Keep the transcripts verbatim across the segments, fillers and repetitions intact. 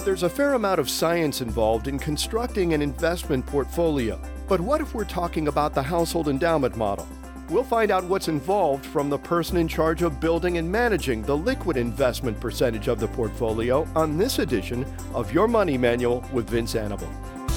There's a fair amount of science involved in constructing an investment portfolio. But what if we're talking about the household endowment model? We'll find out what's involved from the person in charge of building and managing the liquid investment percentage of the portfolio on this edition of Your Money Manual with Vince Annable.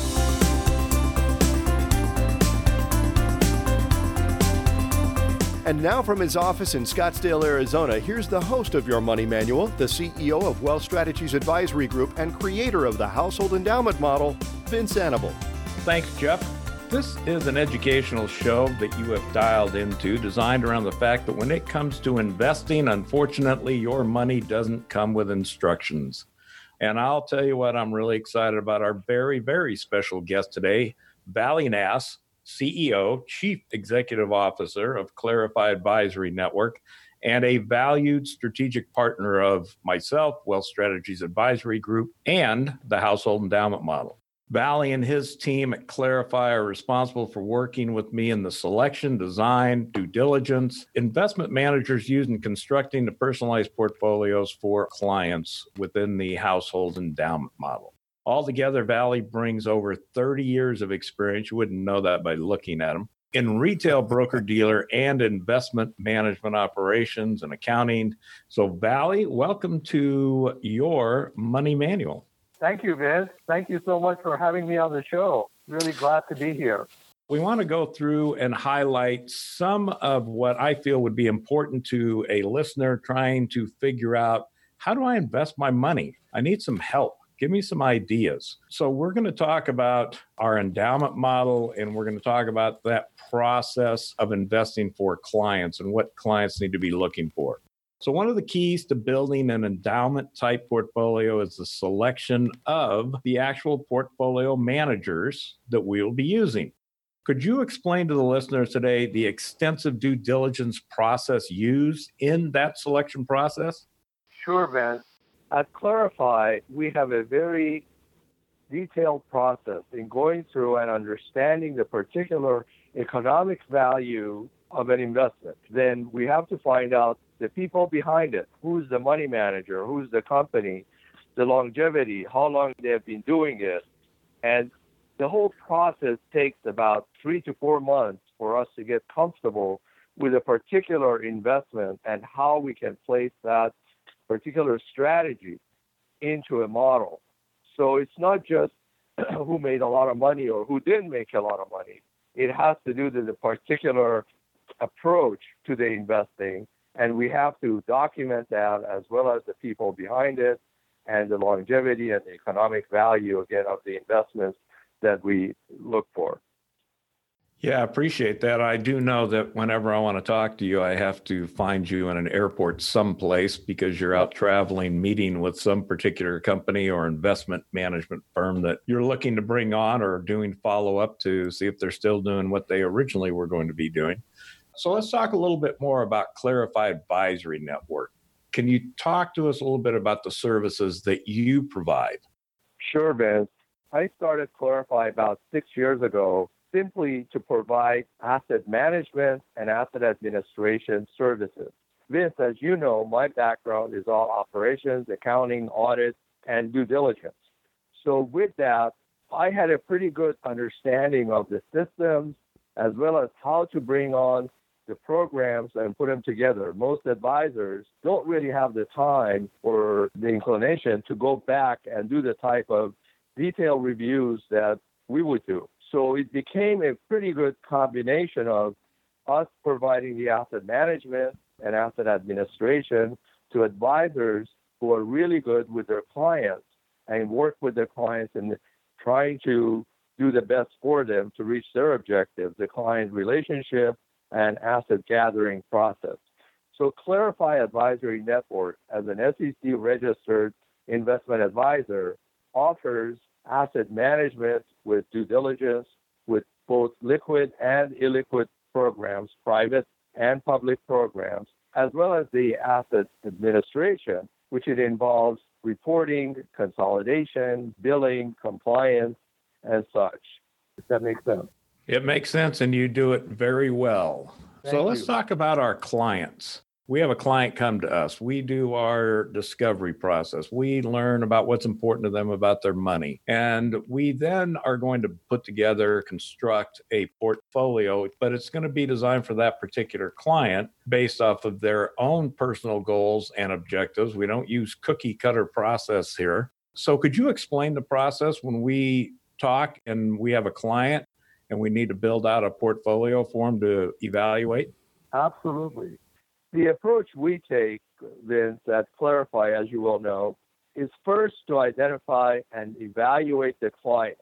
And now from his office in Scottsdale, Arizona, here's the host of Your Money Manual, the C E O of Wealth Strategies Advisory Group and creator of the Household Endowment Model, Vince Annable. Thanks, Jeff. This is an educational show that you have dialed into, designed around the fact that when it comes to investing, unfortunately, your money doesn't come with instructions. And I'll tell you what, I'm really excited about our very, very special guest today, Vali Nass, C E O, Chief Executive Officer of Clarify Advisory Network, and a valued strategic partner of myself, Wealth Strategies Advisory Group, and the Household Endowment Model. Vali and his team at Clarify are responsible for working with me in the selection, design, due diligence, investment managers use in constructing the personalized portfolios for clients within the Household Endowment Model. Altogether, Vali brings over thirty years of experience. You wouldn't know that by looking at them in retail, broker-dealer, and investment management operations and accounting. So, Vali, welcome to Your Money Manual. Thank you, Vince. Thank you so much for having me on the show. Really glad to be here. We want to go through and highlight some of what I feel would be important to a listener trying to figure out, how do I invest my money? I need some help. Give me some ideas. So we're going to talk about our endowment model, and we're going to talk about that process of investing for clients and what clients need to be looking for. So one of the keys to building an endowment type portfolio is the selection of the actual portfolio managers that we'll be using. Could you explain to the listeners today the extensive due diligence process used in that selection process? Sure, Vince. At Clarify, we have a very detailed process in going through and understanding the particular economic value of an investment. Then we have to find out the people behind it. Who's the money manager? Who's the company? The longevity, how long they have been doing it. And the whole process takes about three to four months for us to get comfortable with a particular investment and how we can place that particular strategy into a model. So it's not just who made a lot of money or who didn't make a lot of money. It has to do with the particular approach to the investing, and we have to document that as well as the people behind it and the longevity and the economic value, again, of the investments that we look for. Yeah, I appreciate that. I do know that whenever I want to talk to you, I have to find you in an airport someplace because you're out traveling, meeting with some particular company or investment management firm that you're looking to bring on or doing follow-up to see if they're still doing what they originally were going to be doing. So let's talk a little bit more about Clarify Advisory Network. Can you talk to us a little bit about the services that you provide? Sure, Vince. I started Clarify about six years ago simply to provide asset management and asset administration services. Vince, as you know, my background is all operations, accounting, audit, and due diligence. So with that, I had a pretty good understanding of the systems as well as how to bring on the programs and put them together. Most advisors don't really have the time or the inclination to go back and do the type of detailed reviews that we would do. So it became a pretty good combination of us providing the asset management and asset administration to advisors who are really good with their clients and work with their clients in trying to do the best for them to reach their objectives, the client relationship and asset gathering process. So Clarify Advisory Network, as an S E C registered investment advisor, offers asset management with due diligence, with both liquid and illiquid programs, private and public programs, as well as the asset administration, which it involves reporting, consolidation, billing, compliance, and such. Does that make sense? It makes sense, and you do it very well. Thank so let's you. talk about our clients. we have a client come to us. We do our discovery process. We learn about what's important to them about their money. And we then are going to put together, construct a portfolio, but it's going to be designed for that particular client based off of their own personal goals and objectives. We don't use cookie cutter process here. So could you explain the process when we talk and we have a client and we need to build out a portfolio for them to evaluate? Absolutely. The approach we take, Vince, at Clarify, as you well know, is first to identify and evaluate the client.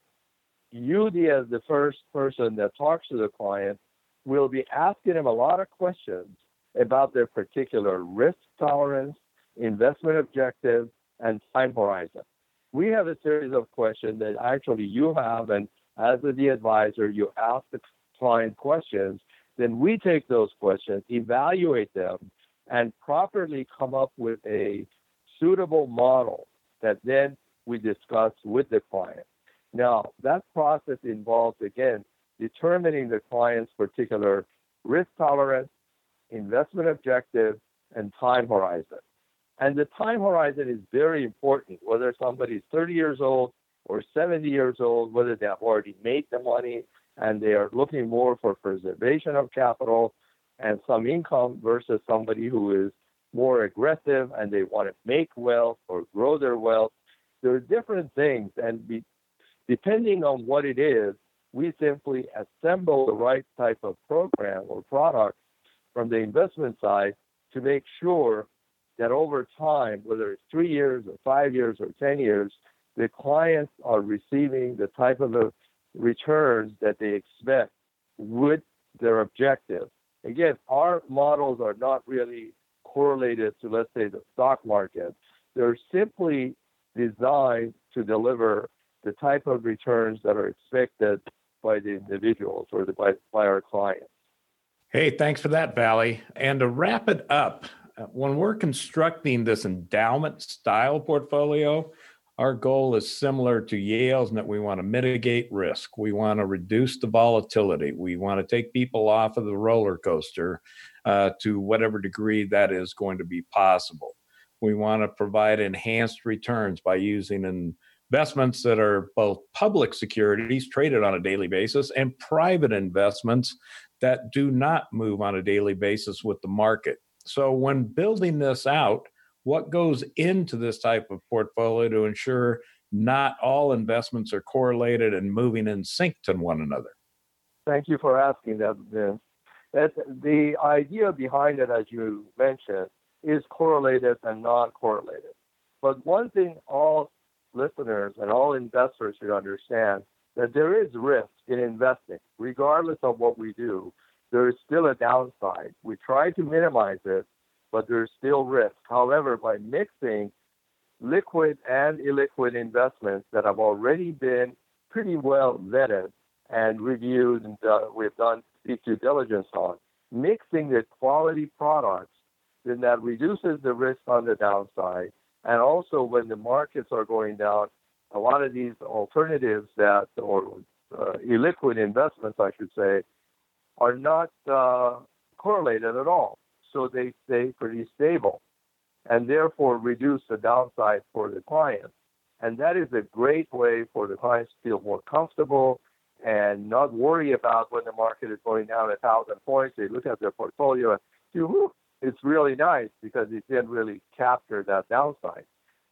You, the, as the first person that talks to the client, will be asking them a lot of questions about their particular risk tolerance, investment objective, and time horizon. We have a series of questions that actually you have, and as the advisor, you ask the client questions. Then we take those questions, evaluate them, and properly come up with a suitable model that then we discuss with the client. Now, that process involves, again, determining the client's particular risk tolerance, investment objective, and time horizon. And the time horizon is very important, whether somebody's thirty years old or seventy years old, whether they have already made the money and they are looking more for preservation of capital and some income versus somebody who is more aggressive and they want to make wealth or grow their wealth. There are different things, and be, depending on what it is, we simply assemble the right type of program or product from the investment side to make sure that over time, whether it's three years or five years or ten years, the clients are receiving the type of a returns that they expect with their objective. Again, our models are not really correlated to, let's say, the stock market. They're simply designed to deliver the type of returns that are expected by the individuals or the, by, by our clients. Hey, thanks for that, Valley. And to wrap it up, when we're constructing this endowment style portfolio, our goal is similar to Yale's in that we want to mitigate risk. We want to reduce the volatility. We want to take people off of the roller coaster uh, to whatever degree that is going to be possible. We want to provide enhanced returns by using investments that are both public securities traded on a daily basis and private investments that do not move on a daily basis with the market. So when building this out, what goes into this type of portfolio to ensure not all investments are correlated and moving in sync to one another? Thank you for asking that, Vince. That the idea behind it, as you mentioned, is correlated and non-correlated. But one thing all listeners and all investors should understand, that there is risk in investing. Regardless of what we do, there is still a downside. We try to minimize it, but there's still risk. However, by mixing liquid and illiquid investments that have already been pretty well vetted and reviewed and uh, we've done deep due diligence on, mixing the quality products, then that reduces the risk on the downside. And also when the markets are going down, a lot of these alternatives that, or uh, illiquid investments, I should say, are not uh, correlated at all. So they stay pretty stable and therefore reduce the downside for the client. And that is a great way for the clients to feel more comfortable and not worry about when the market is going down a thousand points. They look at their portfolio and see, whoo, it's really nice because it didn't really capture that downside.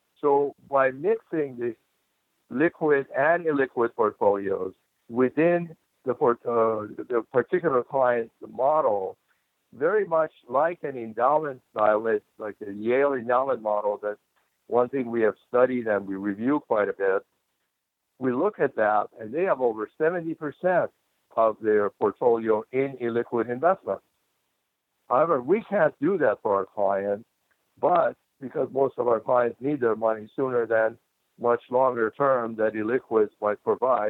So by mixing the liquid and illiquid portfolios within the, uh, the particular client's model, very much like an endowment style, like the Yale endowment model, that's one thing we have studied and we review quite a bit. We look at that, and they have over seventy percent of their portfolio in illiquid investments. However, we can't do that for our clients, but because most of our clients need their money sooner than much longer term that illiquids might provide,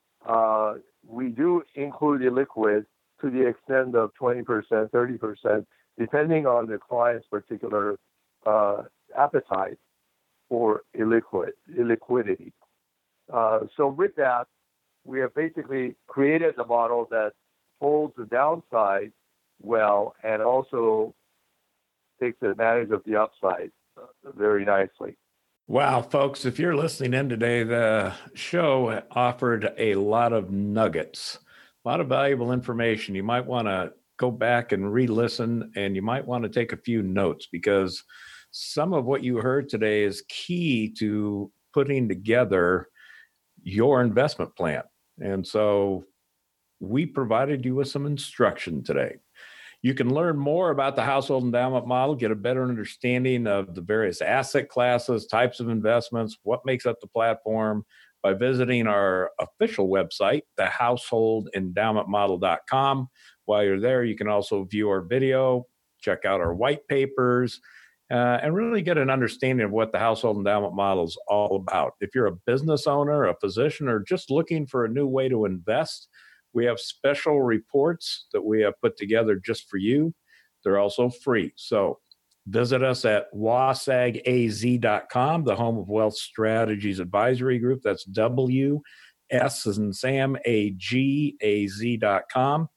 uh, we do include illiquids to the extent of twenty percent, thirty percent, depending on the client's particular uh, appetite for illiquid, illiquidity. Uh, so with that, we have basically created a model that holds the downside well and also takes advantage of the upside uh, very nicely. Wow, folks, if you're listening in today, the show offered a lot of nuggets, a lot of valuable information. You might want to go back and re-listen, and you might want to take a few notes, because some of what you heard today is key to putting together your investment plan. And so we provided you with some instruction today. You can learn more about the household endowment model, get a better understanding of the various asset classes, types of investments, what makes up the platform, by visiting our official website, the household endowment model dot com. While you're there, you can also view our video, check out our white papers, uh, and really get an understanding of what the household endowment model is all about. If you're a business owner, a physician, or just looking for a new way to invest, we have special reports that we have put together just for you. They're also free. So visit us at wasag A Z dot com, the home of Wealth Strategies Advisory Group. That's W S as in Sam, A G A Z dot com.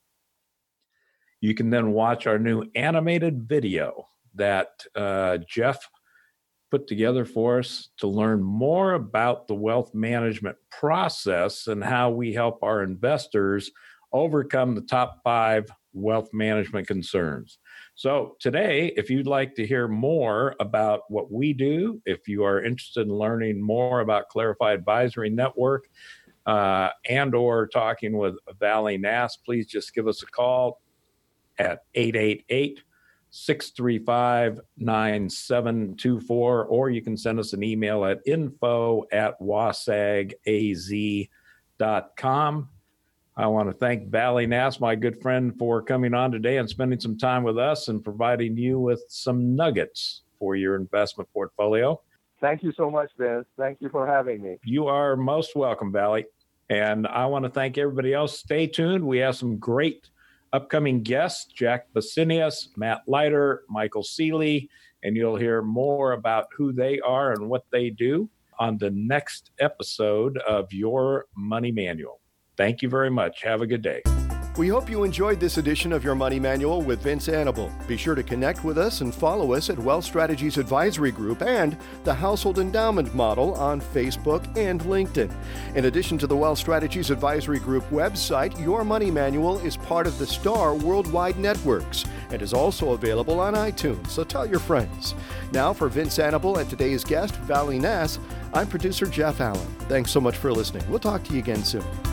You can then watch our new animated video that uh, Jeff put together for us to learn more about the wealth management process and how we help our investors overcome the top five wealth management concerns. So today, if you'd like to hear more about what we do, if you are interested in learning more about Clarify Advisory Network uh, and or talking with Valley Nass, please just give us a call at eight eight eight, six three five, nine seven two four, or you can send us an email at info at wasag A Z dot com. I want to thank Valley Nass, my good friend, for coming on today and spending some time with us and providing you with some nuggets for your investment portfolio. Thank you so much, Vince. Thank you for having me. You are most welcome, Valley. And I want to thank everybody else. Stay tuned. We have some great upcoming guests, Jack Basinius, Matt Leiter, Michael Seeley, and you'll hear more about who they are and what they do on the next episode of Your Money Manual. Thank you very much. Have a good day. We hope you enjoyed this edition of Your Money Manual with Vince Annable. Be sure to connect with us and follow us at Wealth Strategies Advisory Group and the Household Endowment Model on Facebook and LinkedIn. In addition to the Wealth Strategies Advisory Group website, Your Money Manual is part of the Star Worldwide Networks and is also available on iTunes, so tell your friends. Now for Vince Annable and today's guest, Valley Nass, I'm producer Jeff Allen. Thanks so much for listening. We'll talk to you again soon.